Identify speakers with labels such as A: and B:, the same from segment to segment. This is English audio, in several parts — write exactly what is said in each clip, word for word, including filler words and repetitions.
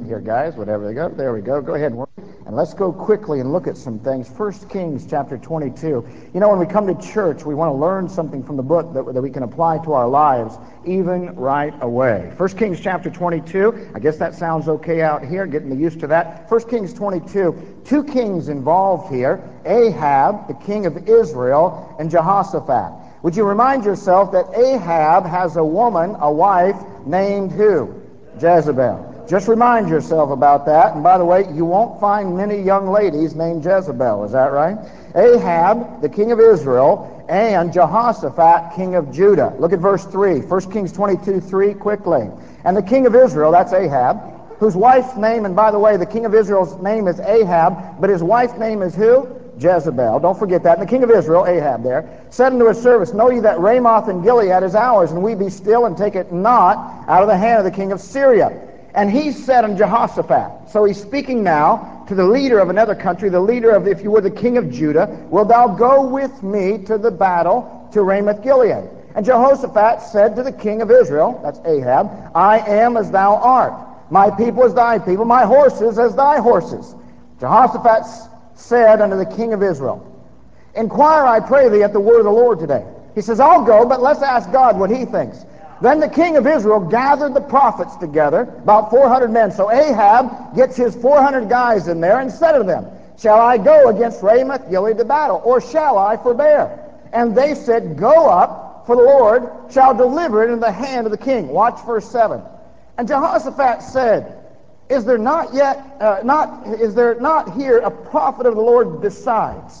A: here, guys. Whatever they go, there we go. Go ahead and work. And let's go quickly and look at some things. First Kings chapter twenty-two. You know, when we come to church, we want to learn something from the book that, that we can apply to our lives even right away. First Kings chapter twenty-two. I guess that sounds okay out here, getting used to that. First Kings twenty-two. Two kings involved here. Ahab, the king of Israel, and Jehoshaphat. Would you remind yourself that Ahab has a woman, a wife, named who? Jezebel. Just remind yourself about that. And by the way, you won't find many young ladies named Jezebel. Is that right? Ahab, the king of Israel, and Jehoshaphat, king of Judah. Look at verse three. First Kings twenty-two, three, quickly. And the king of Israel, that's Ahab, whose wife's name, and by the way, the king of Israel's name is Ahab, but his wife's name is who? Jezebel. Don't forget that. And the king of Israel, Ahab there, said unto his servants, Know ye that Ramoth and Gilead is ours, and we be still, and take it not out of the hand of the king of Syria. And he said unto Jehoshaphat, so he's speaking now to the leader of another country, the leader of, if you were, the king of Judah, Wilt thou go with me to the battle to Ramoth Gilead? And Jehoshaphat said to the king of Israel, that's Ahab, I am as thou art, my people as thy people, my horses as thy horses. Jehoshaphat said unto the king of Israel, Inquire, I pray thee, at the word of the Lord today. He says, I'll go, but let's ask God what he thinks. Then the king of Israel gathered the prophets together, about four hundred men. So Ahab gets his four hundred guys in there and said to them, Shall I go against Ramoth Gilead to battle, or shall I forbear? And they said, Go up, for the Lord shall deliver it into the hand of the king. Watch verse seven. And Jehoshaphat said, Is there not yet, uh, not is there not here a prophet of the Lord besides,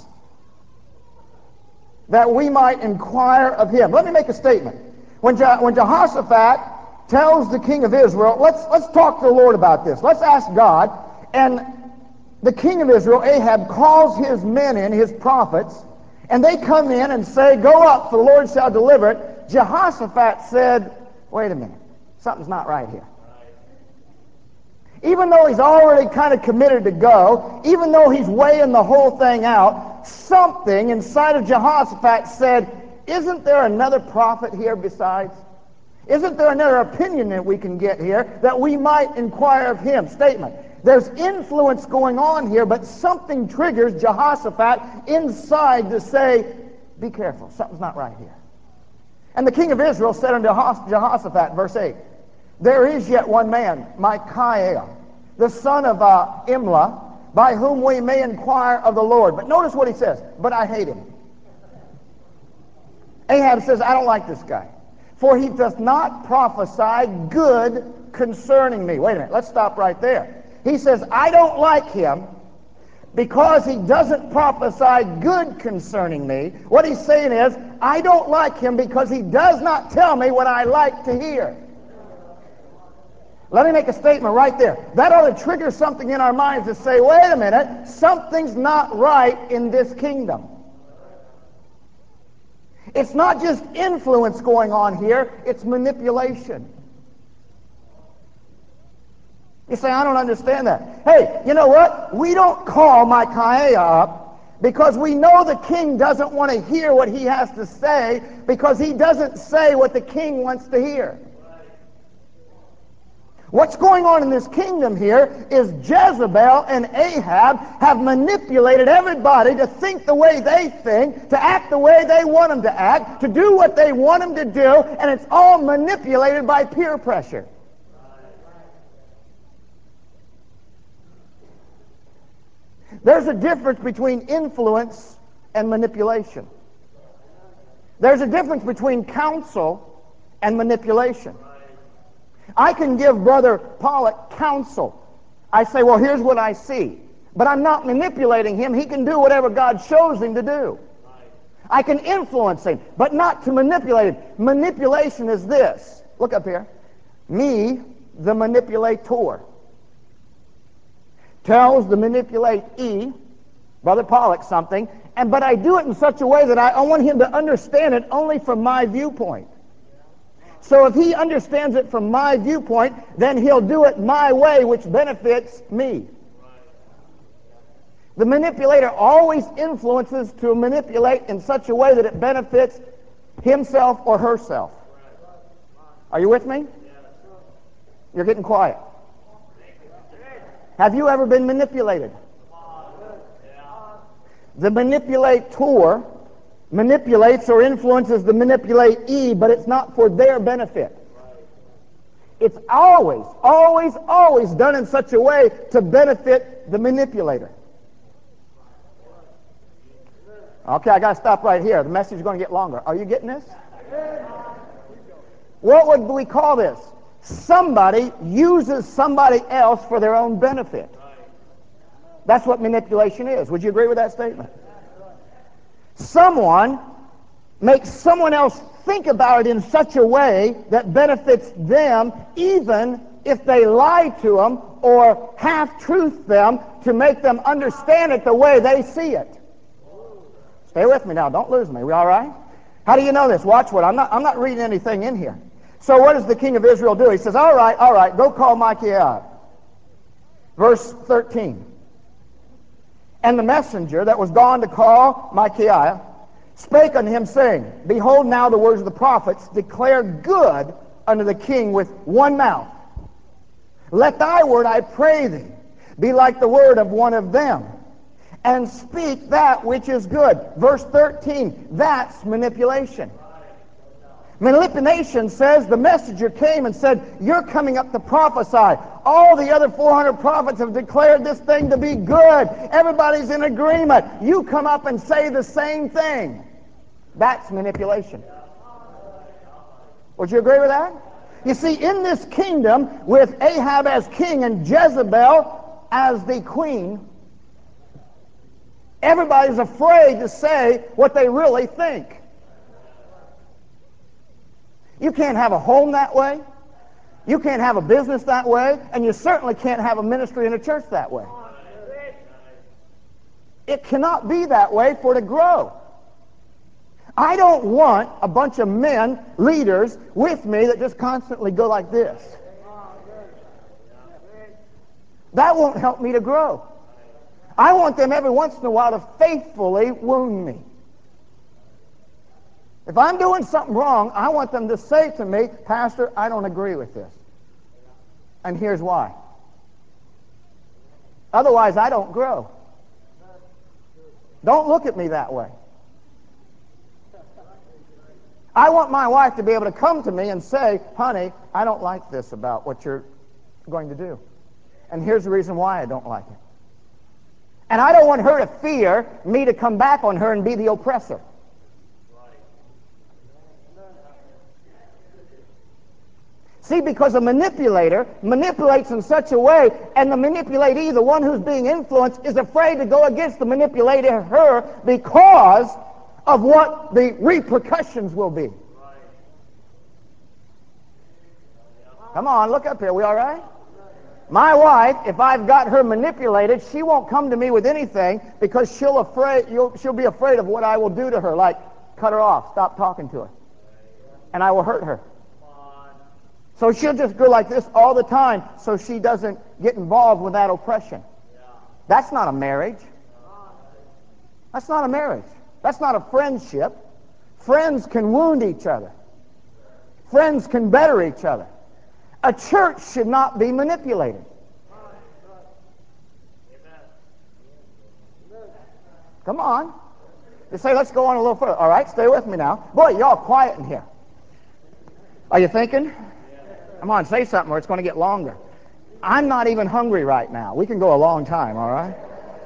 A: that we might inquire of him? Let me make a statement. When, Je when Jehoshaphat tells the king of Israel, let's, let's talk to the Lord about this. Let's ask God. And the king of Israel, Ahab, calls his men in, his prophets, and they come in and say, Go up, for the Lord shall deliver it. Jehoshaphat said, Wait a minute, something's not right here. Even though he's already kind of committed to go, even though he's weighing the whole thing out, something inside of Jehoshaphat said, Isn't there another prophet here besides? Isn't there another opinion that we can get here that we might inquire of him? Statement. There's influence going on here, but something triggers Jehoshaphat inside to say, Be careful, something's not right here. And the king of Israel said unto Jehoshaphat, verse eight, There is yet one man, Micaiah, the son of uh, Imlah, by whom we may inquire of the Lord. But notice what he says, But I hate him. Ahab says, I don't like this guy, for he doth not prophesy good concerning me. Wait a minute, let's stop right there. He says, I don't like him because he doesn't prophesy good concerning me. What he's saying is, I don't like him because he does not tell me what I like to hear. Let me make a statement right there. That ought to trigger something in our minds to say, wait a minute, something's not right in this kingdom. It's not just influence going on here, it's manipulation. You say, I don't understand that. Hey, you know what? We don't call Micaiah up because we know the king doesn't want to hear what he has to say, because he doesn't say what the king wants to hear. What's going on in this kingdom here is Jezebel and Ahab have manipulated everybody to think the way they think, to act the way they want them to act, to do what they want them to do, and it's all manipulated by peer pressure. There's a difference between influence and manipulation. There's a difference between counsel and manipulation. I can give Brother Pollock counsel. I say, well, here's what I see. But I'm not manipulating him. He can do whatever God shows him to do. I can influence him, but not to manipulate him. Manipulation is this. Look up here. Me, the manipulator, tells the manipulatee, Brother Pollock, something, and but I do it in such a way that I, I want him to understand it only from my viewpoint. So if he understands it from my viewpoint, then he'll do it my way, which benefits me. The manipulator always influences to manipulate in such a way that it benefits himself or herself. Are you with me? You're getting quiet. Have you ever been manipulated? The manipulator manipulates or influences the manipulatee, but it's not for their benefit. It's always, always, always done in such a way to benefit the manipulator. Okay, I got to stop right here. The message is going to get longer. Are you getting this? What would we call this? Somebody uses somebody else for their own benefit. That's what manipulation is. Would you agree with that statement? Someone makes someone else think about it in such a way that benefits them, even if they lie to them or half-truth them to make them understand it the way they see it. Stay with me now. Don't lose me. We all right? How do you know this? Watch what. I'm not, I'm not reading anything in here. So what does the king of Israel do? He says, all right, all right, go call Micaiah. Verse thirteen. And the messenger that was gone to call Micaiah spake unto him, saying, Behold, now the words of the prophets declare good unto the king with one mouth. Let thy word, I pray thee, be like the word of one of them, and speak that which is good. Verse thirteen, that's manipulation. Manipulation says the messenger came and said, you're coming up to prophesy. All the other four hundred prophets have declared this thing to be good. Everybody's in agreement. You come up and say the same thing. That's manipulation. Would you agree with that? You see, in this kingdom, with Ahab as king and Jezebel as the queen, everybody's afraid to say what they really think. You can't have a home that way. You can't have a business that way. And you certainly can't have a ministry in a church that way. It cannot be that way for it to grow. I don't want a bunch of men, leaders, with me that just constantly go like this. That won't help me to grow. I want them every once in a while to faithfully wound me. If I'm doing something wrong, I want them to say to me, Pastor, I don't agree with this. And here's why. Otherwise, I don't grow. Don't look at me that way. I want my wife to be able to come to me and say, honey, I don't like this about what you're going to do. And here's the reason why I don't like it. And I don't want her to fear me to come back on her and be the oppressor. See, because a manipulator manipulates in such a way, and the manipulatee, the one who's being influenced, is afraid to go against the manipulator, her, because of what the repercussions will be. Come on, look up here. We all right? My wife, if I've got her manipulated, she won't come to me with anything because she'll afraid you'll, she'll be afraid of what I will do to her, like cut her off, stop talking to her, and I will hurt her. So she'll just go like this all the time so she doesn't get involved with that oppression. That's not a marriage. That's not a marriage. That's not a friendship. Friends can wound each other. Friends can better each other. A church should not be manipulated. Come on. You say, let's go on a little further. All right, stay with me now. Boy, y'all quiet in here. Are you thinking? Come on, say something or it's going to get longer. I'm not even hungry right now. We can go a long time, all right?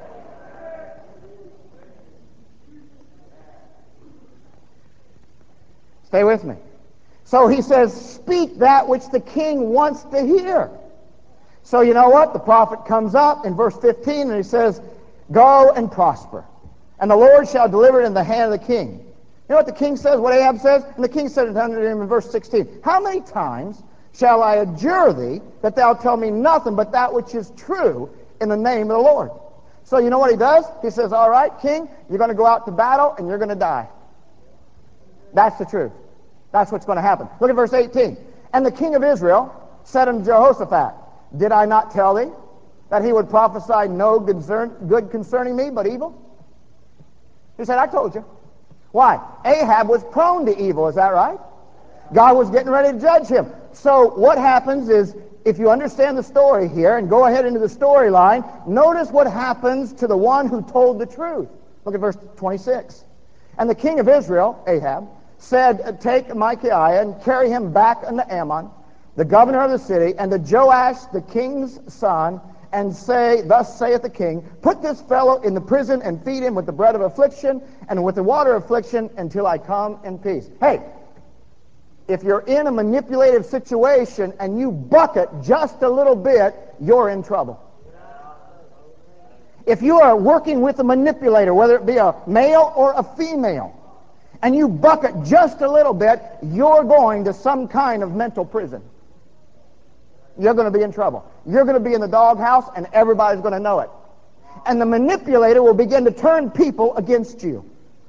A: Stay with me. So he says, speak that which the king wants to hear. So you know what? The prophet comes up in verse fifteen and he says, go and prosper, and the Lord shall deliver it in the hand of the king. You know what the king says, what Ahab says? And the king said it unto him in verse sixteen. How many times shall I adjure thee that thou tell me nothing but that which is true in the name of the Lord? So you know what he does? He says, all right, king, you're going to go out to battle and you're going to die. That's the truth. That's what's going to happen. Look at verse eighteen. And the king of Israel said unto Jehoshaphat, did I not tell thee that he would prophesy no concern, good concerning me, but evil? He said, I told you. Why? Ahab was prone to evil, is that right? God was getting ready to judge him. So what happens is if you understand the story here and go ahead into the storyline, notice what happens to the one who told the truth. Look at verse twenty-six. And the king of Israel, Ahab, said, take Micaiah and carry him back unto Ammon, the governor of the city, and to Joash the king's son, and say, thus saith the king, put this fellow in the prison and feed him with the bread of affliction and with the water of affliction until I come in peace. Hey, if you're in a manipulative situation and you bucket just a little bit, you're in trouble. If you are working with a manipulator, whether it be a male or a female, and you bucket just a little bit, you're going to some kind of mental prison. You're going to be in trouble. You're going to be in the doghouse, and everybody's going to know it. And the manipulator will begin to turn people against you.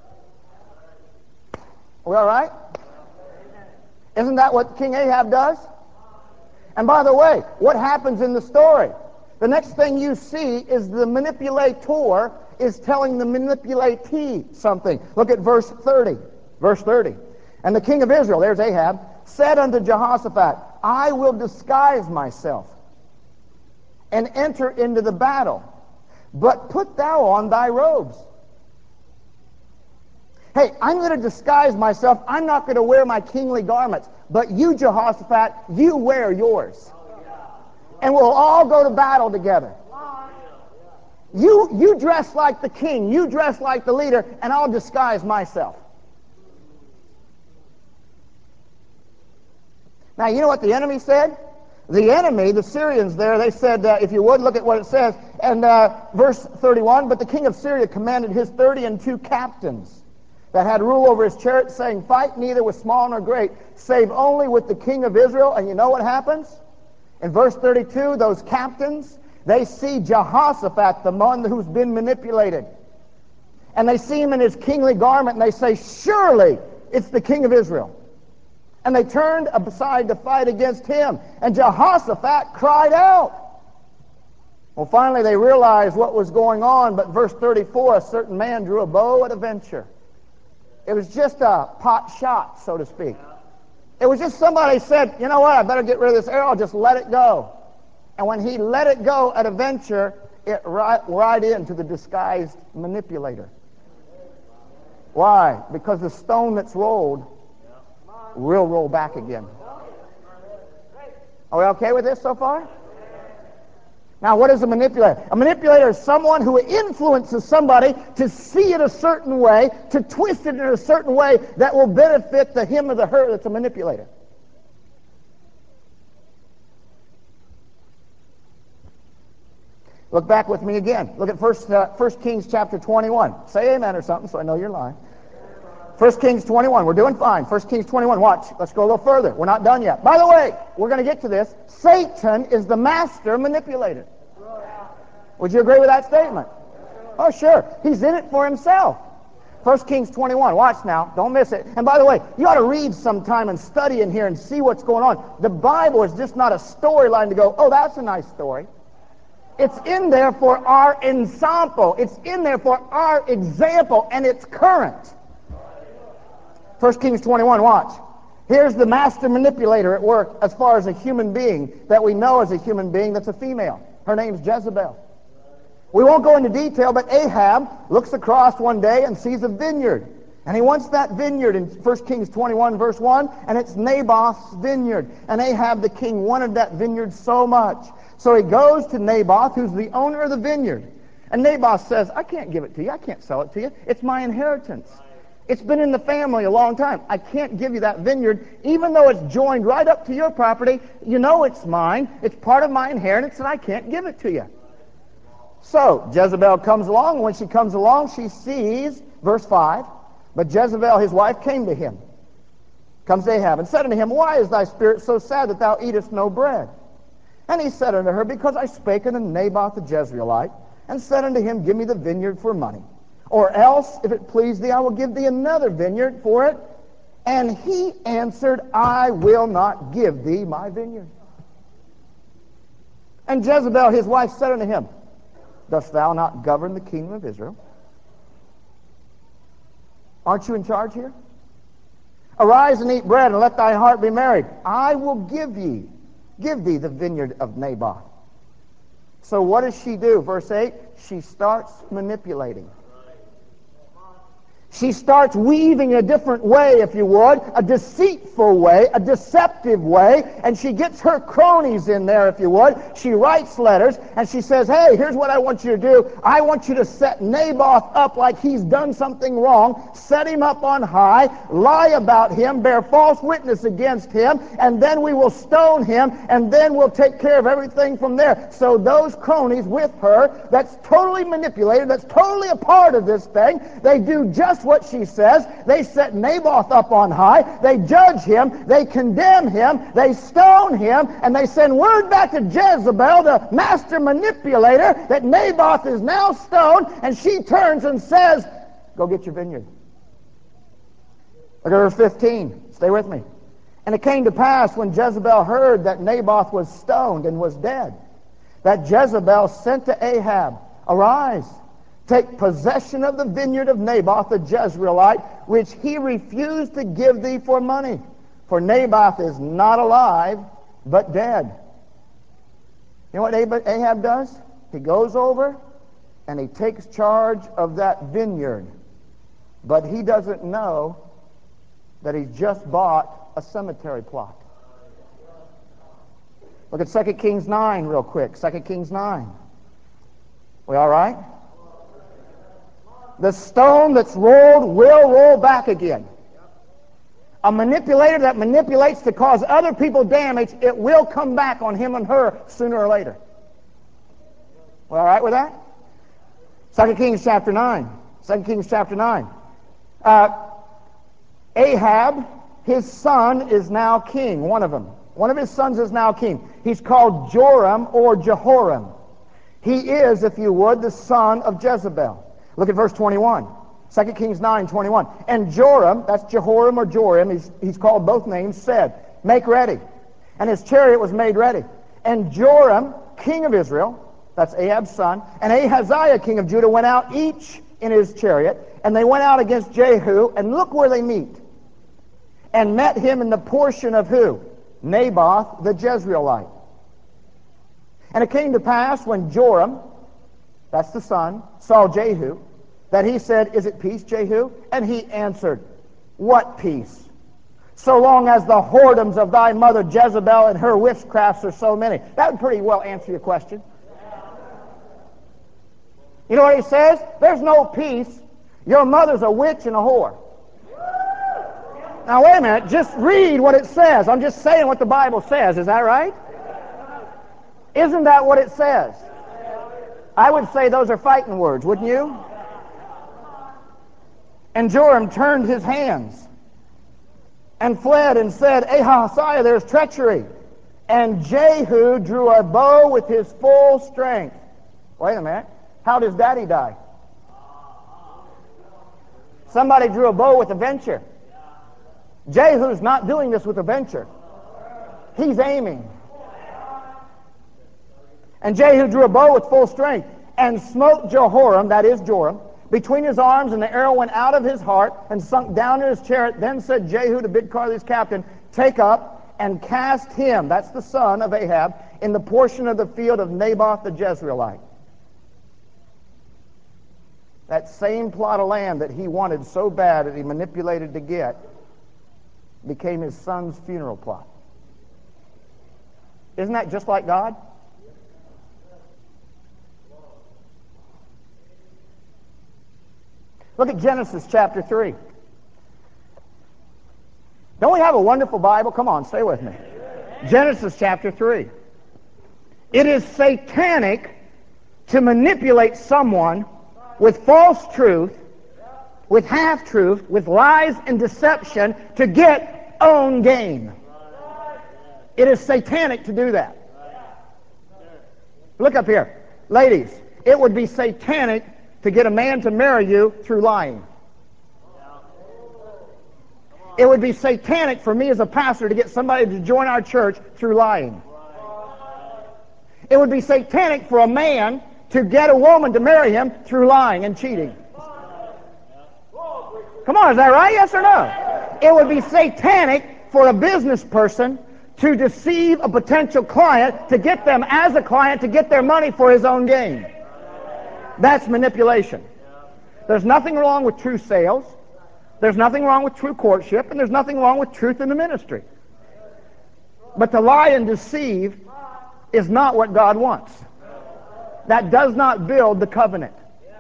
A: Are we all right? Isn't that what King Ahab does? And by the way, what happens in the story? The next thing you see is the manipulator is telling the manipulatee something. Look at verse thirty. Verse thirty. And the king of Israel, there's Ahab, said unto Jehoshaphat, I will disguise myself and enter into the battle, but put thou on thy robes. Hey, I'm going to disguise myself. I'm not going to wear my kingly garments. But you, Jehoshaphat, you wear yours. And we'll all go to battle together. You, you dress like the king. You dress like the leader, and I'll disguise myself. Now, you know what the enemy said? The enemy, the Syrians there, they said, uh, if you would, look at what it says. And uh, verse thirty-one, but the king of Syria commanded his thirty and two captains that had rule over his chariots, saying, fight neither with small nor great, save only with the king of Israel. And you know what happens? In verse thirty-two, those captains, they see Jehoshaphat, the one who's been manipulated. And they see him in his kingly garment, and they say, surely it's the king of Israel. And they turned aside to fight against him. And Jehoshaphat cried out. Well, finally they realized what was going on, but verse thirty-four, a certain man drew a bow at a venture. It was just a pot shot, so to speak. It was just somebody said, you know what, I better get rid of this arrow, just let it go. And when he let it go at a venture, it right, right into the disguised manipulator. Why? Because the stone that's rolled will roll back again. Are we okay with this so far? Now, what is a manipulator? A manipulator is someone who influences somebody to see it a certain way, to twist it in a certain way that will benefit the him or the her that's a manipulator. Look back with me again. Look at First uh, First Kings chapter twenty-one. Say amen or something so I know you're lying. First Kings twenty-one. We're doing fine. First Kings twenty-one. Watch. Let's go a little further. We're not done yet. By the way, we're going to get to this. Satan is the master manipulator. Would you agree with that statement? Oh, sure. He's in it for himself. First Kings twenty-one. Watch now. Don't miss it. And by the way, you ought to read sometime and study in here and see what's going on. The Bible is just not a storyline to go, oh, that's a nice story. It's in there for our ensample. It's in there for our example, and it's current. First Kings twenty-one, watch. Here's the master manipulator at work as far as a human being that we know as a human being that's a female. Her name's Jezebel. We won't go into detail, but Ahab looks across one day and sees a vineyard. And he wants that vineyard in First Kings twenty-one, verse one, and it's Naboth's vineyard. And Ahab the king wanted that vineyard so much. So he goes to Naboth, who's the owner of the vineyard. And Naboth says, I can't give it to you. I can't sell it to you. It's my inheritance. It's been in the family a long time. I can't give you that vineyard, even though it's joined right up to your property. You know it's mine. It's part of my inheritance, and I can't give it to you. So Jezebel comes along, and when she comes along, she sees, verse five, but Jezebel, his wife, came to him, comes to Ahab, and said unto him, why is thy spirit so sad that thou eatest no bread? And he said unto her, because I spake unto Naboth the Jezreelite, and said unto him, give me the vineyard for money. Or else, if it please thee, I will give thee another vineyard for it. And he answered, I will not give thee my vineyard. And Jezebel, his wife, said unto him, dost thou not govern the kingdom of Israel? Aren't you in charge here? Arise and eat bread, and let thy heart be merry. I will give ye give thee the vineyard of Naboth. So what does she do? Verse eight, she starts manipulating. She starts weaving a different way, if you would, a deceitful way, a deceptive way, and she gets her cronies in there, if you would. She writes letters, and she says, hey, here's what I want you to do. I want you to set Naboth up like he's done something wrong, set him up on high, lie about him, bear false witness against him, and then we will stone him, and then we'll take care of everything from there. So those cronies with her, that's totally manipulated, that's totally a part of this thing, they do just what she says. They set Naboth up on high, they judge him, they condemn him, they stone him, and they send word back to Jezebel, the master manipulator, that Naboth is now stoned, and she turns and says, go get your vineyard. Look at verse fifteen. Stay with me. And it came to pass, when Jezebel heard that Naboth was stoned and was dead, that Jezebel sent to Ahab, arise, take possession of the vineyard of Naboth the Jezreelite, which he refused to give thee for money. For Naboth is not alive, but dead. You know what Ahab does? He goes over and he takes charge of that vineyard. But he doesn't know that he's just bought a cemetery plot. Look at Second Kings nine real quick. Second Kings nine. We all right? The stone that's rolled will roll back again. A manipulator that manipulates to cause other people damage, it will come back on him and her sooner or later. We all right with that? Second Kings chapter nine. Second Kings chapter nine. Uh, Ahab, his son, is now king, one of them. One of his sons is now king. He's called Joram or Jehoram. He is, if you would, the son of Jezebel. Look at verse twenty-one. Second Kings nine, twenty-one. And Joram, that's Jehoram or Joram, he's, he's called both names, said, make ready. And his chariot was made ready. And Joram, king of Israel, that's Ahab's son, and Ahaziah, king of Judah, went out each in his chariot, and they went out against Jehu, and look where they meet. And met him in the portion of who? Naboth the Jezreelite. And it came to pass when Joram, that's the son, saw Jehu, that he said, is it peace, Jehu? And he answered, what peace? So long as the whoredoms of thy mother Jezebel and her witchcrafts are so many. That would pretty well answer your question. You know what he says? There's no peace. Your mother's a witch and a whore. Now wait a minute, just read what it says. I'm just saying what the Bible says. Is that right? Isn't that what it says? I would say those are fighting words, wouldn't you? And Joram turned his hands and fled and said, Ahaziah, there's treachery. And Jehu drew a bow with his full strength. Wait a minute. How does daddy die? Somebody drew a bow with a venture. Jehu's not doing this with a venture. He's aiming. And Jehu drew a bow with full strength and smote Jehoram, that is Joram, between his arms, and the arrow went out of his heart and sunk down in his chariot. Then said Jehu to Bidkar, captain, take up and cast him, that's the son of Ahab, in the portion of the field of Naboth the Jezreelite. That same plot of land that he wanted so bad that he manipulated to get became his son's funeral plot. Isn't that just like God? Look at Genesis chapter three. Don't we have a wonderful Bible? Come on, stay with me. Genesis chapter three. It is satanic to manipulate someone with false truth, with half-truth, with lies and deception to get own gain. It is satanic to do that. Look up here. Ladies, it would be satanic to get a man to marry you through lying. It would be satanic for me as a pastor to get somebody to join our church through lying. It would be satanic for a man to get a woman to marry him through lying and cheating. Come on, is that right? Yes or no? It would be satanic for a business person to deceive a potential client, to get them as a client, to get their money for his own gain. That's manipulation. There's nothing wrong with true sales. There's nothing wrong with true courtship, and there's nothing wrong with truth in the ministry. But to lie and deceive is not what God wants. That does not build the covenant.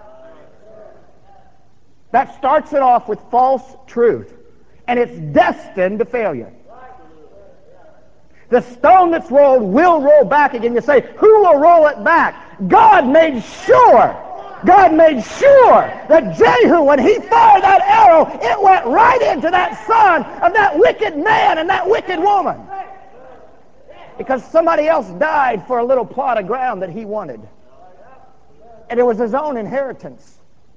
A: That starts it off with false truth, and it's destined to failure. The stone that's rolled will roll back again. You say, who will roll it back? God made sure, God made sure that Jehu, when he fired that arrow, it went right into that son of that wicked man and that wicked woman. Because somebody else died for a little plot of ground that he wanted. And it was his own inheritance.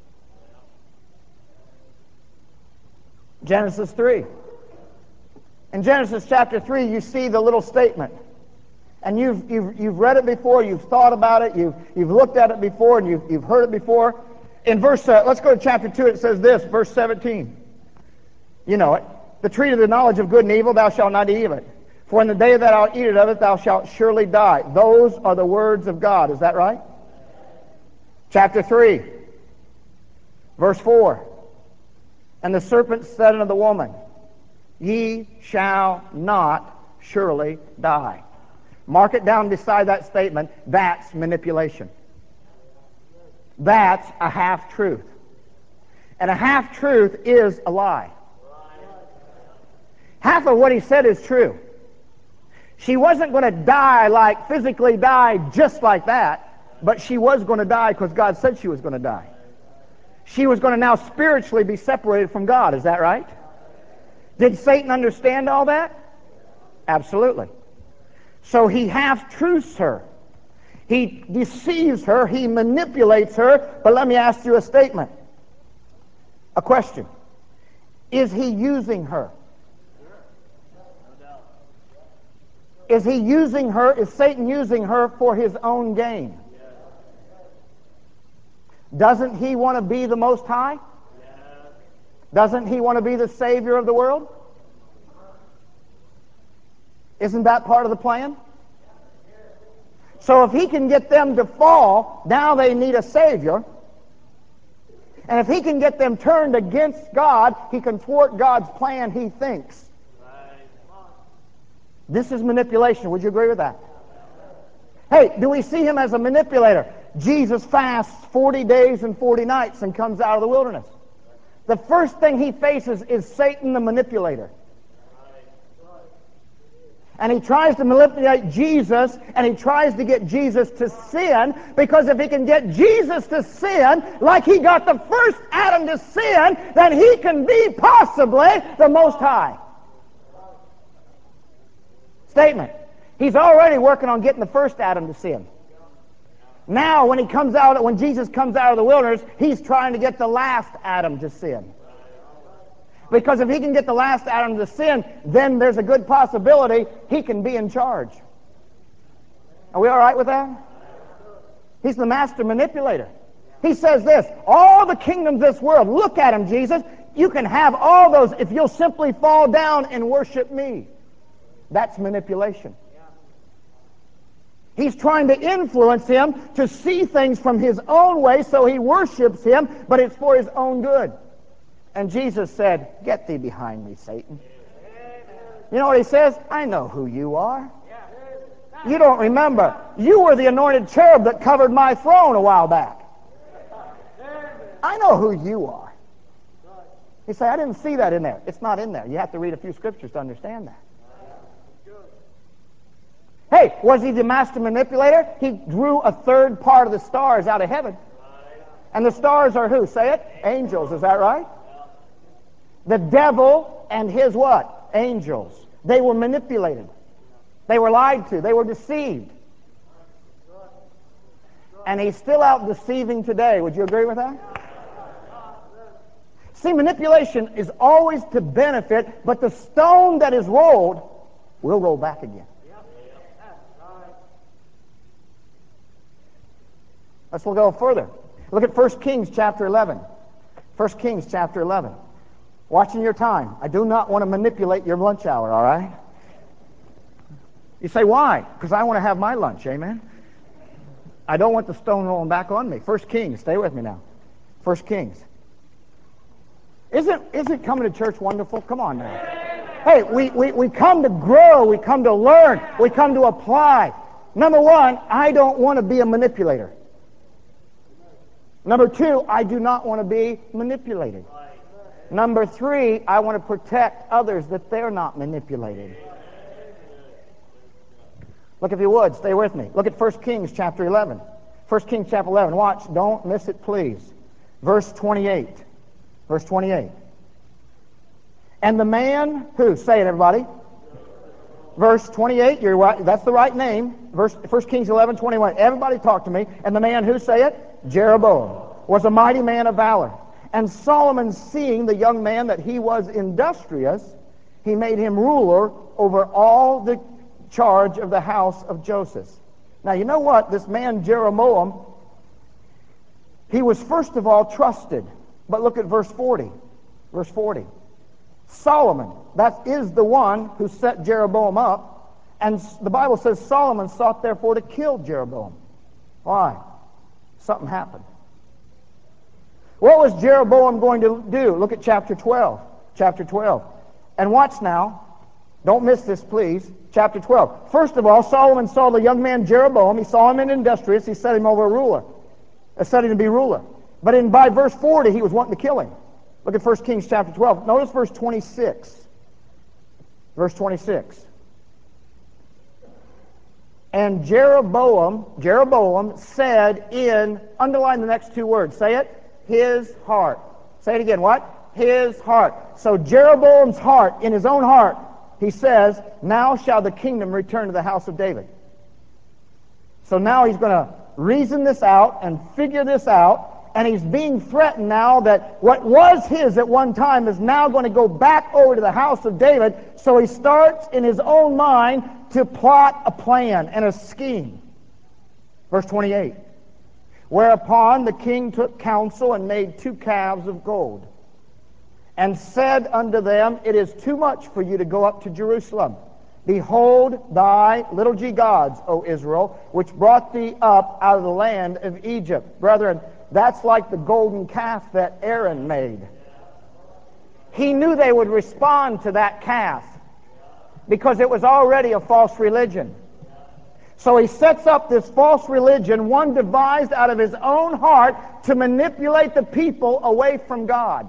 A: Genesis three. In Genesis chapter three, you see the little statement. And you've, you've, you've read it before, you've thought about it, you've, you've looked at it before, and you've, you've heard it before. In verse, uh, let's go to chapter two, it says this, verse seventeen. You know it. The tree of the knowledge of good and evil, thou shalt not eat of it. For in the day that thou eatest of it, thou shalt surely die. Those are the words of God. Is that right? Chapter three, verse four. And the serpent said unto the woman, ye shall not surely die. Mark it down beside that statement. That's manipulation. That's a half-truth. And a half-truth is a lie. Half of what he said is true. She wasn't going to die like, physically die just like that, but she was going to die because God said she was going to die. She was going to now spiritually be separated from God. Is that right? Did Satan understand all that? Absolutely. So he half-truths her. He deceives her. He manipulates her. But let me ask you a statement. A question. Is he using her? Is he using her? Is Satan using her for his own gain? Doesn't he want to be the Most High? Doesn't he want to be the Savior of the world? Isn't that part of the plan? So if he can get them to fall, now they need a Savior. And if he can get them turned against God, he can thwart God's plan, he thinks. This is manipulation. Would you agree with that? Hey, do we see him as a manipulator? Jesus fasts forty days and forty nights and comes out of the wilderness. The first thing he faces is Satan the manipulator. And he tries to manipulate Jesus, and he tries to get Jesus to sin, because if he can get Jesus to sin like he got the first Adam to sin, then he can be possibly the Most High. Statement. He's already working on getting the first Adam to sin. Now, when he comes out, when Jesus comes out of the wilderness, he's trying to get the last Adam to sin. Because if he can get the last Adam to sin, then there's a good possibility he can be in charge. Are we all right with that? He's the master manipulator. He says this, all the kingdoms of this world, look at him, Jesus, you can have all those if you'll simply fall down and worship me. That's manipulation. He's trying to influence him to see things from his own way, so he worships him, but it's for his own good. And Jesus said, get thee behind me, Satan. You know what he says? I know who you are. You don't remember. You were the anointed cherub that covered my throne a while back. I know who you are. He said, I didn't see that in there. It's not in there. You have to read a few scriptures to understand that. Hey, was he the master manipulator? He drew a third part of the stars out of heaven. And the stars are who? Say it. Angels. Is that right? The devil and his what? Angels. They were manipulated. They were lied to. They were deceived. And he's still out deceiving today. Would you agree with that? See, manipulation is always to benefit, but the stone that is rolled will roll back again. Let's go further. Look at First Kings chapter eleven. First Kings chapter eleven. Watching your time. I do not want to manipulate your lunch hour, all right? You say, why? Because I want to have my lunch, amen? I don't want the stone rolling back on me. First Kings, stay with me now. First Kings. Isn't, isn't coming to church wonderful? Come on now. Hey, we, we, we come to grow, we come to learn, we come to apply. Number one, I don't want to be a manipulator. Number two, I do not want to be manipulated. Number three, I want to protect others that they're not manipulated. Look, if you would, stay with me. Look at First Kings chapter eleven. First Kings chapter eleven. Watch. Don't miss it, please. Verse twenty-eight. Verse twenty-eight. And the man who? Say it, everybody. Verse twenty-eight. You're right. That's the right name. Verse First Kings eleven twenty-one. Everybody talk to me. And the man who? Say it. Jeroboam was a mighty man of valor. And Solomon, seeing the young man that he was industrious, he made him ruler over all the charge of the house of Joseph. Now, you know what? This man Jeroboam, he was first of all trusted. But look at verse forty. Verse forty. Solomon, that is the one who set Jeroboam up. And the Bible says Solomon sought therefore to kill Jeroboam. Why? Something happened. What was Jeroboam going to do? Look at chapter twelve. Chapter twelve. And watch now. Don't miss this, please. Chapter twelve. First of all, Solomon saw the young man Jeroboam. He saw him in industrious. He set him over a ruler. Uh, set him to be ruler. But in by verse forty, he was wanting to kill him. Look at First Kings chapter twelve. Notice verse twenty-six. Verse twenty-six. And Jeroboam, Jeroboam said in, underline the next two words. Say it. His heart. Say it again. What? His heart. So Jeroboam's heart, in his own heart, he says, now shall the kingdom return to the house of David. So now he's going to reason this out and figure this out, and he's being threatened now that what was his at one time is now going to go back over to the house of David. So he starts in his own mind to plot a plan and a scheme. Verse twenty-eight. Whereupon the king took counsel and made two calves of gold, and said unto them, it is too much for you to go up to Jerusalem. Behold thy little g gods, O Israel, which brought thee up out of the land of Egypt. Brethren, that's like the golden calf that Aaron made. He knew they would respond to that calf because it was already a false religion. So he sets up this false religion, one devised out of his own heart to manipulate the people away from God.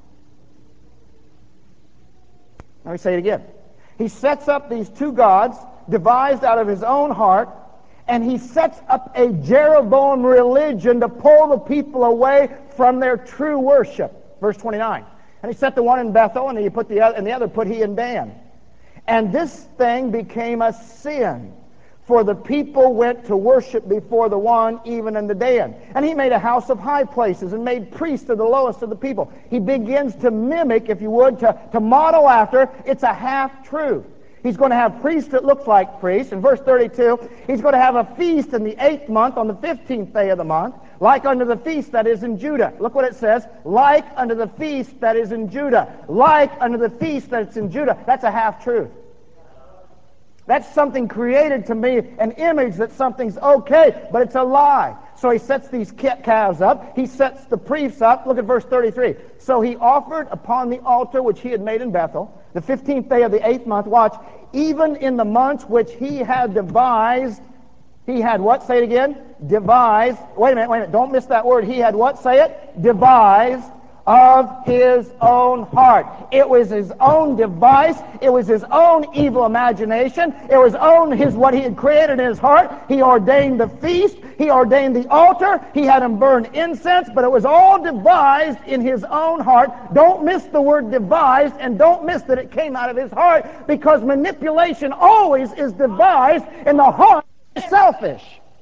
A: Let me say it again. He sets up these two gods, devised out of his own heart, and he sets up a Jeroboam religion to pull the people away from their true worship. Verse twenty-nine. And he set the one in Bethel, and he put the other, and the other put he in Dan. And this thing became a sin, for the people went to worship before the one, even in the Dan. And he made a house of high places and made priests of the lowest of the people. He begins to mimic, if you would, to, to model after. It's a half-truth. He's going to have priests that look like priests. In verse thirty-two, he's going to have a feast in the eighth month on the fifteenth day of the month, like unto the feast that is in Judah. Look what it says. Like unto the feast that is in Judah. Like unto the feast that's in Judah. That's a half-truth. That's something created to me, an image that something's okay, but it's a lie. So he sets these calves up. He sets the priests up. Look at verse thirty-three. So he offered upon the altar which he had made in Bethel, the fifteenth day of the eighth month, watch, even in the months which he had devised. He had what? Say it again. Devised. Wait a minute, wait a minute. Don't miss that word. He had what? Say it. Devised of his own heart. It was his own device. It was his own evil imagination. It was own his what he had created in his heart. He ordained the feast. He ordained the altar. He had him burn incense, but it was all devised in his own heart. Don't miss the word devised, and don't miss that it came out of his heart, because manipulation always is devised in the heart of the selfish.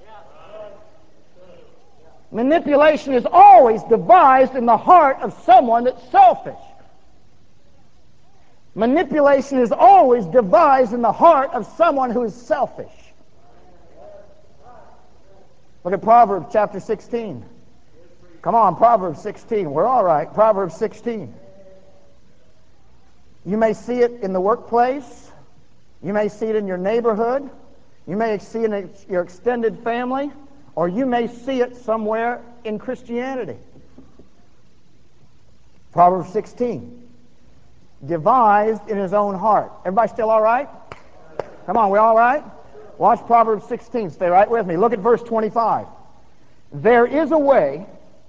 A: Manipulation is always devised in the heart of someone that's selfish. Manipulation is always devised in the heart of someone who is selfish. Look at Proverbs chapter sixteen. Come on, Proverbs sixteen. We're all right. Proverbs sixteen. You may see it in the workplace. You may see it in your neighborhood. You may see it in your extended family, or you may see it somewhere in Christianity. Proverbs sixteen, devised in his own heart. Everybody still all right? Come on, we all right? Watch Proverbs sixteen. Stay right with me. Look at verse twenty-five. There is a way,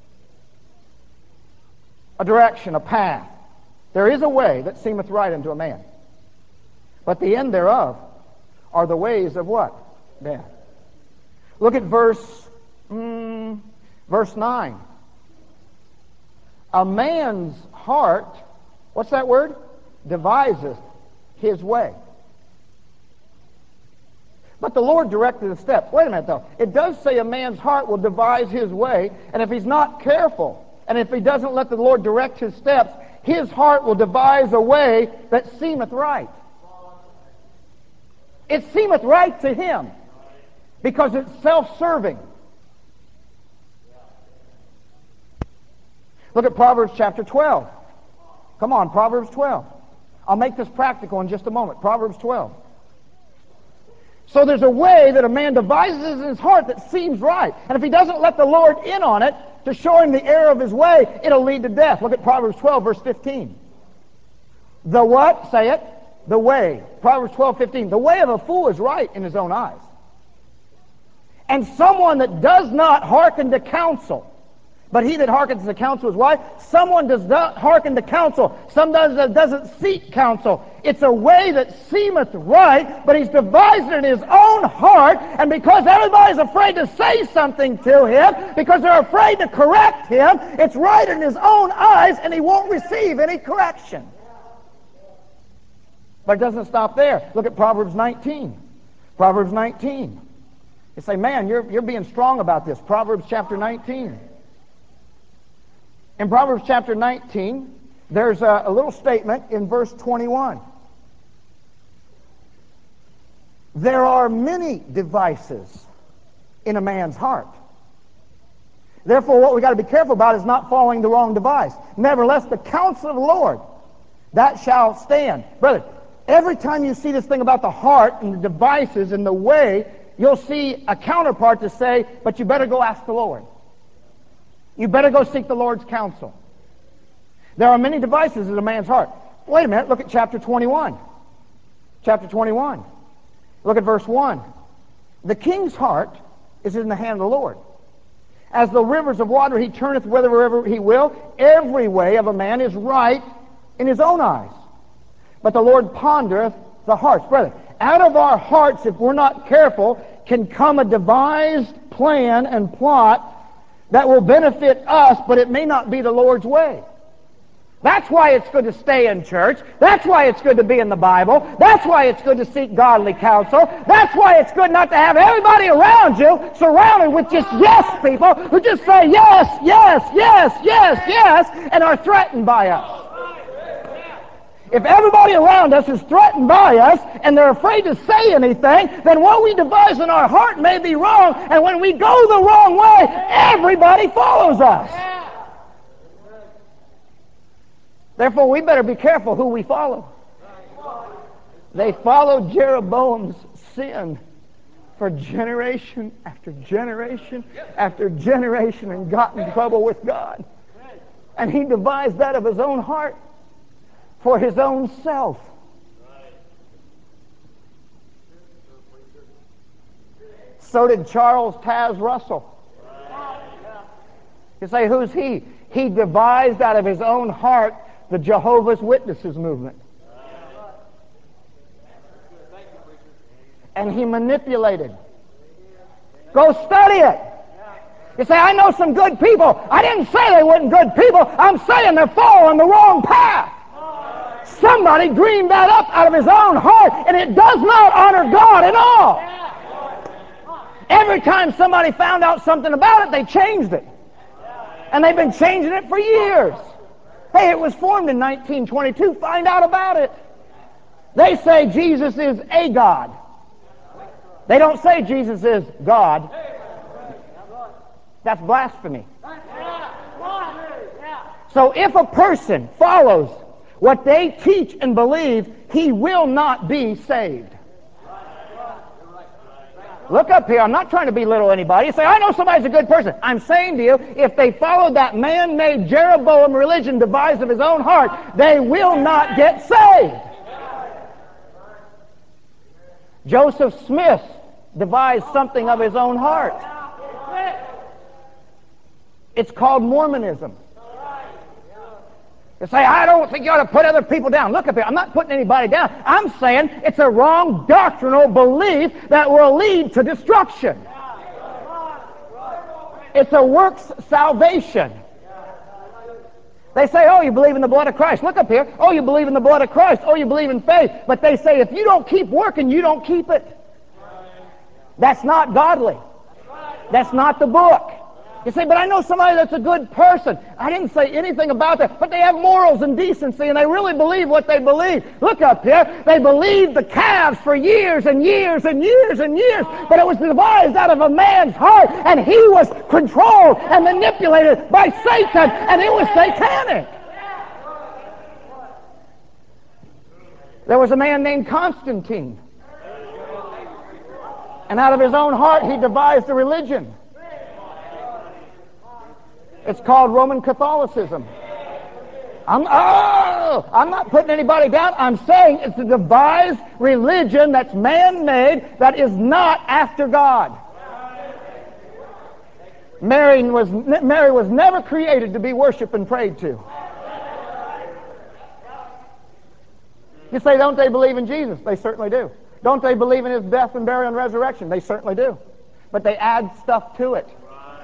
A: a direction, a path. There is a way that seemeth right unto a man, but the end thereof are the ways of what? Death. Look at verse, mm, verse nine. A man's heart, what's that word? Deviseth his way, but the Lord directed the steps. Wait a minute, though. It does say a man's heart will devise his way, and if he's not careful, and if he doesn't let the Lord direct his steps, his heart will devise a way that seemeth right. It seemeth right to him because it's self-serving. Look at Proverbs chapter twelve. Come on, Proverbs twelve. I'll make this practical in just a moment. Proverbs twelve. So there's a way that a man devises in his heart that seems right. And if he doesn't let the Lord in on it to show him the error of his way, it'll lead to death. Look at Proverbs twelve, verse fifteen. The what? Say it. The way. Proverbs twelve, fifteen. The way of a fool is right in his own eyes, and someone that does not hearken to counsel, but he that hearkens to counsel is wise. Someone does not hearken to counsel. Someone that doesn't seek counsel. It's a way that seemeth right, but he's devised it in his own heart, and because everybody's afraid to say something to him, because they're afraid to correct him, it's right in his own eyes, and he won't receive any correction. But it doesn't stop there. Look at Proverbs nineteen. Proverbs nineteen. You say, man, you're, you're being strong about this. Proverbs chapter nineteen. In Proverbs chapter nineteen, there's a, a little statement in verse twenty-one. There are many devices in a man's heart. Therefore, what we've got to be careful about is not following the wrong device. Nevertheless, the counsel of the Lord, that shall stand. Brother, every time you see this thing about the heart and the devices and the way, you'll see a counterpart to say, but you better go ask the Lord. You better go seek the Lord's counsel. There are many devices in a man's heart. Wait a minute, look at chapter twenty-one. Chapter twenty-one. Look at verse one. The king's heart is in the hand of the Lord. As the rivers of water he turneth whithersoever he will. Every way of a man is right in his own eyes, but the Lord pondereth the hearts. Brother, out of our hearts, if we're not careful, can come a devised plan and plot that will benefit us, but it may not be the Lord's way. That's why it's good to stay in church. That's why it's good to be in the Bible. That's why it's good to seek godly counsel. That's why it's good not to have everybody around you surrounded with just yes people who just say yes, yes, yes, yes, yes, and are threatened by us. If everybody around us is threatened by us and they're afraid to say anything, then what we devise in our heart may be wrong, and when we go the wrong way, everybody follows us. Therefore, we better be careful who we follow. They followed Jeroboam's sin for generation after generation after generation and got in trouble with God. And he devised that of his own heart for his own self. So did Charles Taz Russell. You say, who's he? He devised out of his own heart the Jehovah's Witnesses movement. And he manipulated. Go study it. You say, I know some good people. I didn't say they weren't good people. I'm saying they're following the wrong path. Somebody dreamed that up out of his own heart, and it does not honor God at all. Every time somebody found out something about it, they changed it. And they've been changing it for years. Hey, it was formed in nineteen twenty-two. Find out about it. They say Jesus is a God. They don't say Jesus is God. That's blasphemy. So if a person follows what they teach and believe, he will not be saved. Look up here. I'm not trying to belittle anybody. You say, I know somebody's a good person. I'm saying to you, if they follow that man-made Jeroboam religion devised of his own heart, they will not get saved. Joseph Smith devised something of his own heart. It's called Mormonism. You say, I don't think you ought to put other people down. Look up here. I'm not putting anybody down. I'm saying it's a wrong doctrinal belief that will lead to destruction. It's a works salvation. They say, oh, you believe in the blood of Christ. Look up here. Oh, you believe in the blood of Christ. Oh, you believe in faith. But they say, if you don't keep working, you don't keep it. That's not godly. That's not the book. You say, but I know somebody that's a good person. I didn't say anything about that. But they have morals and decency, and they really believe what they believe. Look up here. They believed the calves for years and years and years and years. But it was devised out of a man's heart, and he was controlled and manipulated by Satan, and it was satanic. There was a man named Constantine. And out of his own heart, he devised a religion. It's called Roman Catholicism. I'm, oh, I'm not putting anybody down. I'm saying it's a devised religion that's man-made, that is not after God. Mary was, Mary was never created to be worshipped and prayed to. You say, don't they believe in Jesus? They certainly do. Don't they believe in his death and burial and resurrection? They certainly do. But they add stuff to it.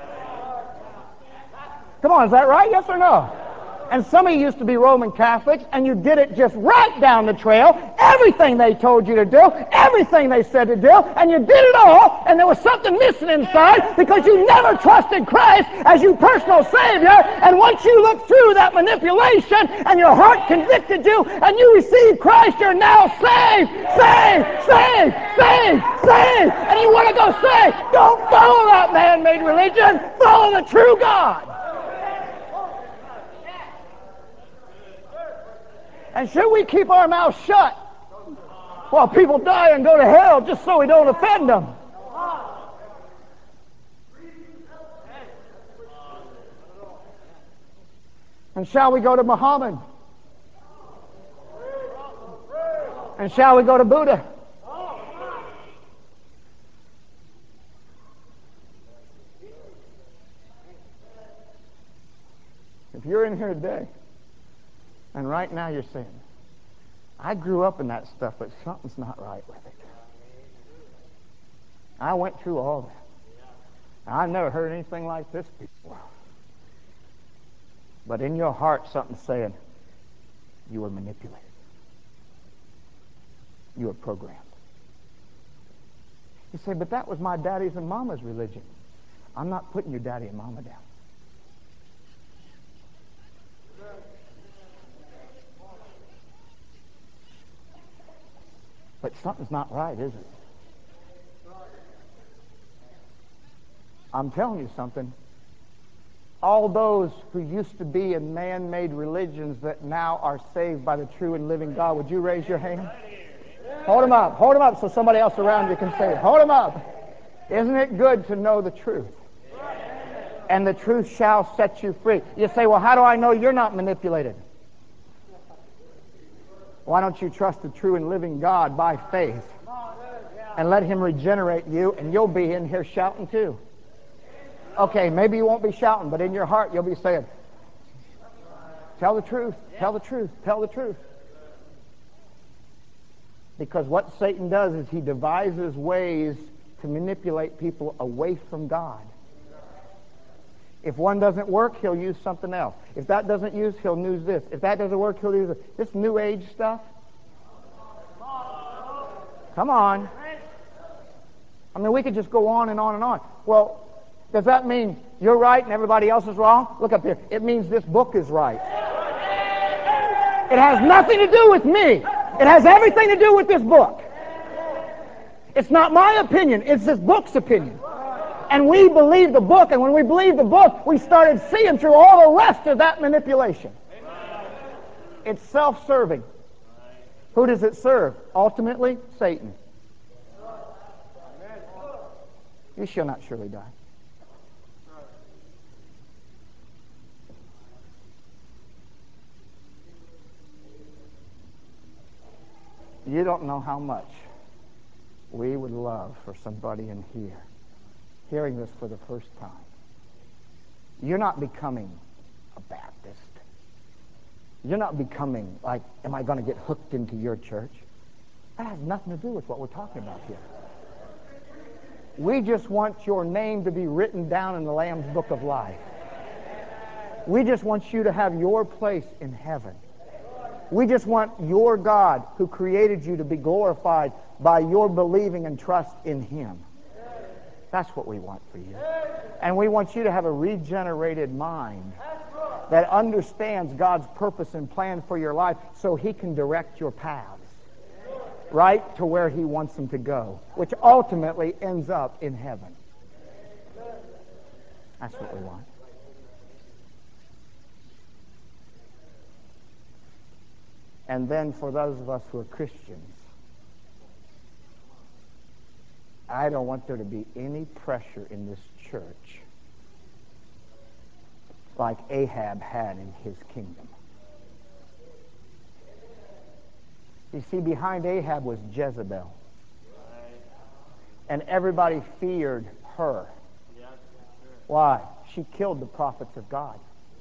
A: Come on, is that right? Yes or no? And some of you used to be Roman Catholics, and you did it just right down the trail. Everything they told you to do, everything they said to do, and you did it all, and there was something missing inside because you never trusted Christ as your personal Savior. And once you looked through that manipulation, and your heart convicted you, and you received Christ, you're now saved, saved, saved, saved, saved. And you want to go saved. Don't follow that man-made religion. Follow the true God. And should we keep our mouths shut while people die and go to hell just so we don't offend them? And shall we go to Muhammad? And shall we go to Buddha? If you're in here today, and right now you're saying, I grew up in that stuff, but something's not right with it. I went through all that. I've never heard anything like this before. But in your heart, something's saying, you were manipulated. You were programmed. You say, but that was my daddy's and mama's religion. I'm not putting your daddy and mama down. But something's not right, is it? I'm telling you something. All those who used to be in man-made religions that now are saved by the true and living God, would you raise your hand? Hold them up. Hold them up so somebody else around you can say it. Hold them up. Isn't it good to know the truth? And the truth shall set you free. You say, well, how do I know you're not manipulated? Why don't you trust the true and living God by faith and let him regenerate you, and you'll be in here shouting too. Okay, maybe you won't be shouting, but in your heart you'll be saying, tell the truth, tell the truth, tell the truth. Because what Satan does is he devises ways to manipulate people away from God. If one doesn't work, he'll use something else. If that doesn't use, he'll use this. If that doesn't work, he'll use this. This New Age stuff. Come on. I mean, we could just go on and on and on. Well, does that mean you're right and everybody else is wrong? Look up here. It means this book is right. It has nothing to do with me. It has everything to do with this book. It's not my opinion. It's this book's opinion. And we believe the book, and when we believe the book, we started seeing through all the rest of that manipulation. It's self-serving. Who does it serve? Ultimately, Satan. You shall not surely die. You don't know how much we would love for somebody in here hearing this for the first time. You're not becoming a Baptist. You're not becoming like, am I going to get hooked into your church? That has nothing to do with what we're talking about here. We just want your name to be written down in the Lamb's Book of Life. We just want you to have your place in heaven. We just want your God who created you to be glorified by your believing and trust in Him. That's what we want for you. And we want you to have a regenerated mind that understands God's purpose and plan for your life so He can direct your paths right to where He wants them to go, which ultimately ends up in heaven. That's what we want. And then for those of us who are Christians, I don't want there to be any pressure in this church like Ahab had in his kingdom. You see, behind Ahab was Jezebel. And everybody feared her. Why? She killed the prophets of God.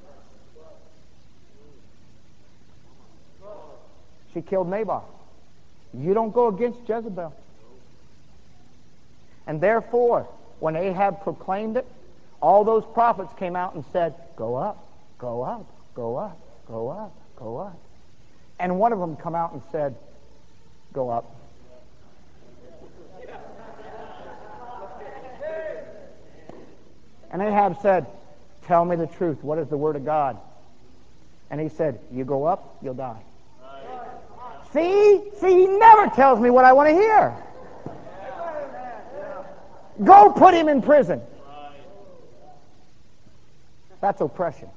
A: She killed Naboth. You don't go against Jezebel. And therefore, when Ahab proclaimed it, all those prophets came out and said, go up, go up, go up, go up, go up. And one of them come out and said, go up. And Ahab said, tell me the truth. What is the word of God? And he said, you go up, you'll die. See? See, he never tells me what I want to hear. Go put him in prison. That's oppression.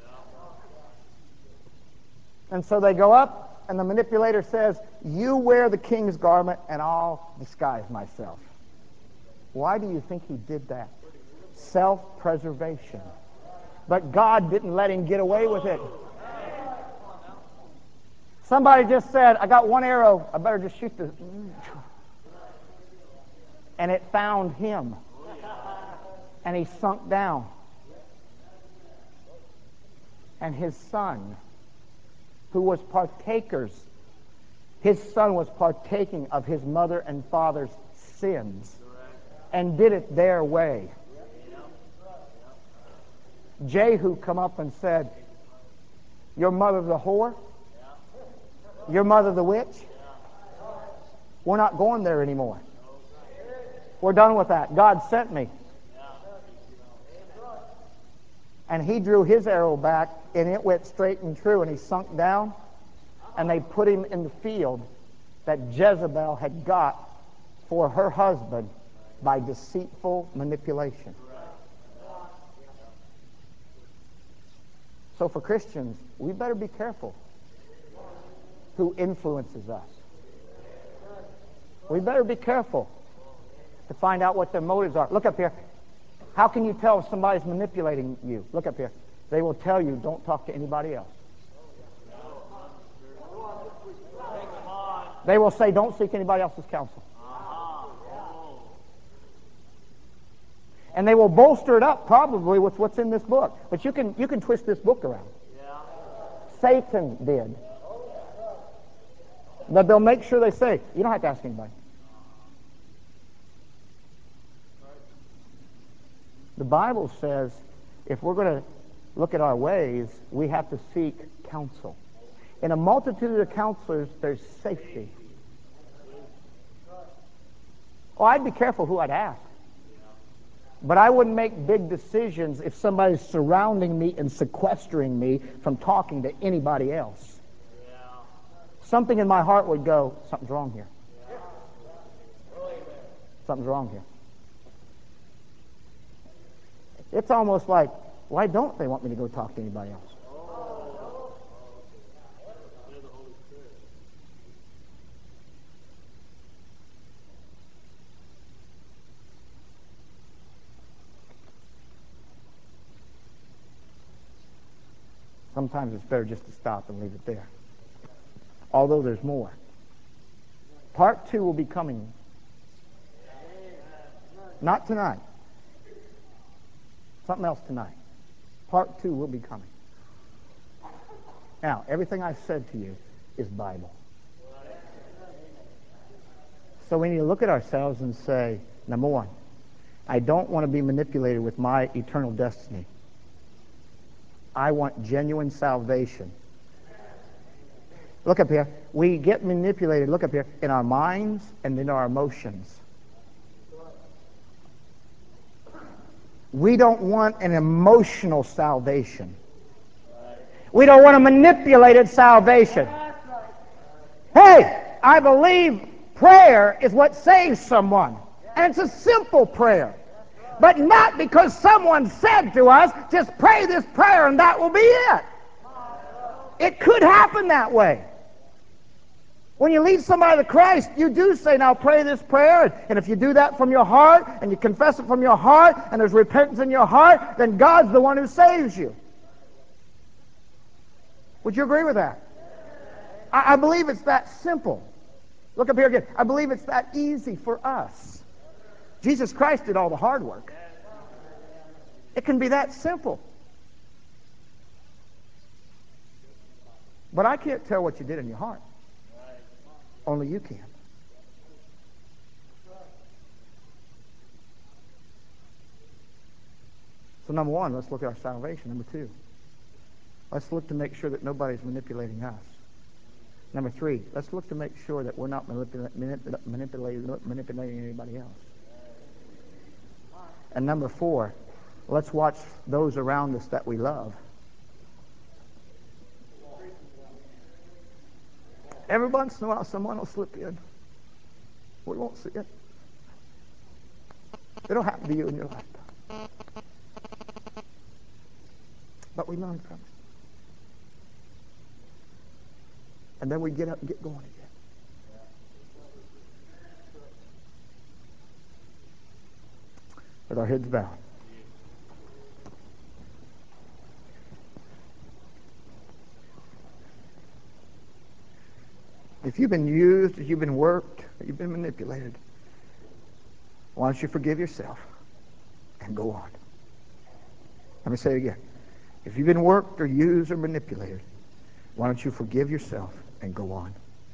A: And so they go up, and the manipulator says, you wear the king's garment, and I'll disguise myself. Why do you think he did that? Self-preservation. But God didn't let him get away with it. Somebody just said, I got one arrow, I better just shoot the... And it found him. And he sunk down. And his son, who was partakers, his son was partaking of his mother and father's sins and did it their way. Jehu come up and said, your mother the whore? Your mother the witch? We're not going there anymore. We're done with that. God sent me. And he drew his arrow back, and it went straight and true, and he sunk down, and they put him in the field that Jezebel had got for her husband by deceitful manipulation. So for Christians, we better be careful who influences us. We better be careful to find out what their motives are. Look up here. How can you tell if somebody's manipulating you? Look up here. They will tell you, don't talk to anybody else. They will say, don't seek anybody else's counsel. And they will bolster it up probably with what's in this book. But you can, you can twist this book around. Satan did. But they'll make sure they say, you don't have to ask anybody. The Bible says if we're going to look at our ways, we have to seek counsel. In a multitude of counselors, there's safety. Oh, I'd be careful who I'd ask. But I wouldn't make big decisions if somebody's surrounding me and sequestering me from talking to anybody else. Something in my heart would go, something's wrong here. Something's wrong here. It's almost like, why don't they want me to go talk to anybody else? Sometimes it's better just to stop and leave it there. Although there's more. Part two will be coming. Not tonight. Something else tonight. Part two will be coming. Now, everything I've said to you is Bible. So we need to look at ourselves and say, number one, I don't want to be manipulated with my eternal destiny. I want genuine salvation. Look up here. We get manipulated, look up here, in our minds and in our emotions. We don't want an emotional salvation. We don't want a manipulated salvation. Hey, I believe prayer is what saves someone. And it's a simple prayer. But not because someone said to us, just pray this prayer and that will be it. It could happen that way. When you lead somebody to Christ, you do say, now pray this prayer. And if you do that from your heart, and you confess it from your heart, and there's repentance in your heart, then God's the one who saves you. Would you agree with that? I, I believe it's that simple. Look up here again. I believe it's that easy for us. Jesus Christ did all the hard work. It can be that simple. But I can't tell what you did in your heart. Only you can. So number one, let's look at our salvation. Number two, let's look to make sure that nobody's manipulating us. Number three, let's look to make sure that we're not manipula- manipula- manipulating, manipulating anybody else. And number four, let's watch those around us that we love. Every once in a while, someone will slip in. We won't see it. It'll happen to you in your lifetime. But we learn from it. And then we get up and get going again. With our heads bowed. If you've been used, if you've been worked, if you've been manipulated, why don't you forgive yourself and go on? Let me say it again. If you've been worked or used or manipulated, why don't you forgive yourself and go on?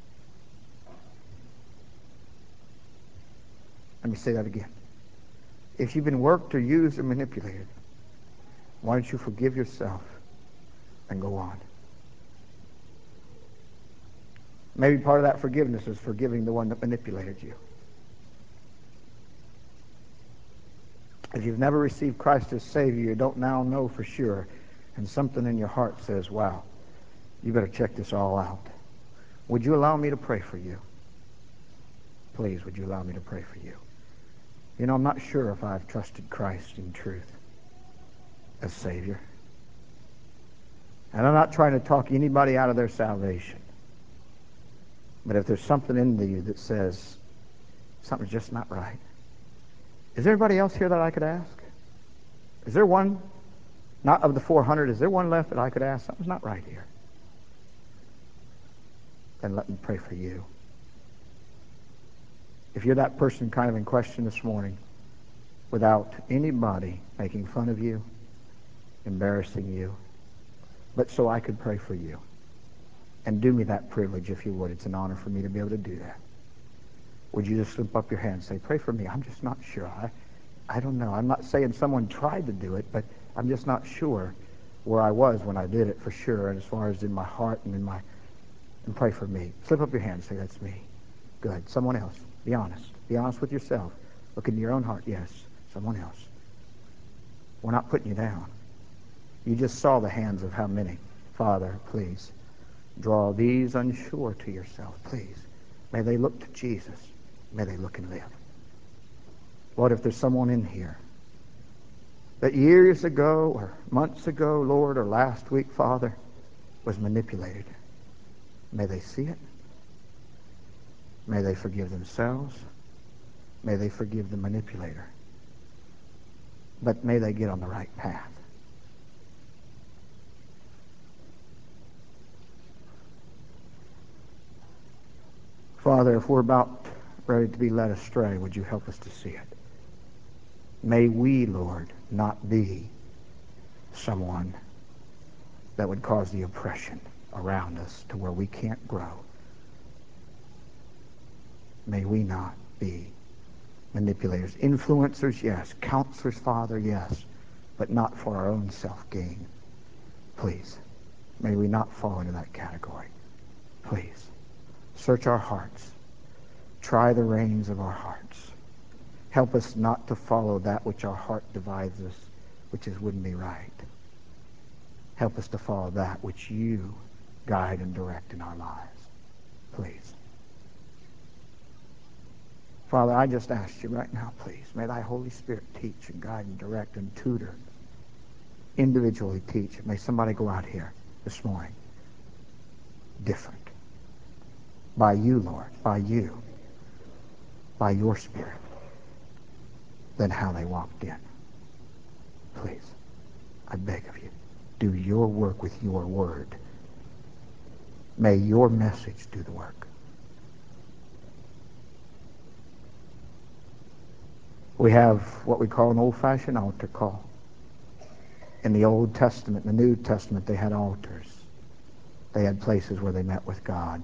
A: Let me say that again. If you've been worked or used or manipulated, why don't you forgive yourself and go on? Maybe part of that forgiveness is forgiving the one that manipulated you. If you've never received Christ as Savior, you don't now know for sure, and something in your heart says, wow, you better check this all out. Would you allow me to pray for you? Please, would you allow me to pray for you? You know, I'm not sure if I've trusted Christ in truth as Savior. And I'm not trying to talk anybody out of their salvation. But if there's something in you that says something's just not right, is there anybody else here that I could ask? Is there one, not of the four hundred, is there one left that I could ask? Something's not right here. Then let me pray for you. If you're that person kind of in question this morning, without anybody making fun of you, embarrassing you, but so I could pray for you. And do me that privilege, if you would. It's an honor for me to be able to do that. Would you just slip up your hand and say, pray for me? I'm just not sure. I, I don't know. I'm not saying someone tried to do it, but I'm just not sure where I was when I did it for sure, and as far as in my heart and in my, and pray for me. Slip up your hand and say, that's me. Good. Someone else. Be honest. Be honest with yourself. Look into your own heart. Yes. Someone else. We're not putting you down. You just saw the hands of how many. Father, please. Draw these unsure to yourself, please. May they look to Jesus. May they look and live. Lord, if there's someone in here that years ago or months ago, Lord, or last week, Father, was manipulated, may they see it. May they forgive themselves. May they forgive the manipulator. But may they get on the right path. Father, if we're about ready to be led astray, would you help us to see it? May we, Lord, not be someone that would cause the oppression around us to where we can't grow. May we not be manipulators. Influencers, yes. Counselors, Father, yes. But not for our own self-gain. Please. May we not fall into that category. Please. Search our hearts. Try the reins of our hearts. Help us not to follow that which our heart divides us, which is wouldn't be right. Help us to follow that which you guide and direct in our lives. Please. Father, I just ask you right now, please, may thy Holy Spirit teach and guide and direct and tutor, individually teach. May somebody go out here this morning different. By you, Lord, by you, by your Spirit, than how they walked in. Please, I beg of you, do your work with your word. May your message do the work. We have what we call an old-fashioned altar call. In the Old Testament, in the New Testament, they had altars. They had places where they met with God.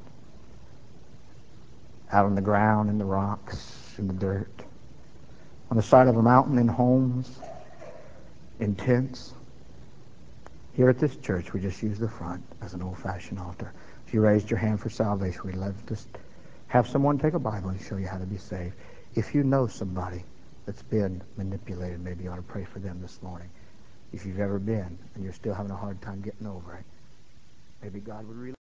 A: Out on the ground, in the rocks, in the dirt. On the side of a mountain, in homes, in tents. Here at this church, we just use the front as an old-fashioned altar. If you raised your hand for salvation, we'd love to have someone take a Bible and show you how to be saved. If you know somebody that's been manipulated, maybe you ought to pray for them this morning. If you've ever been and you're still having a hard time getting over it, maybe God would really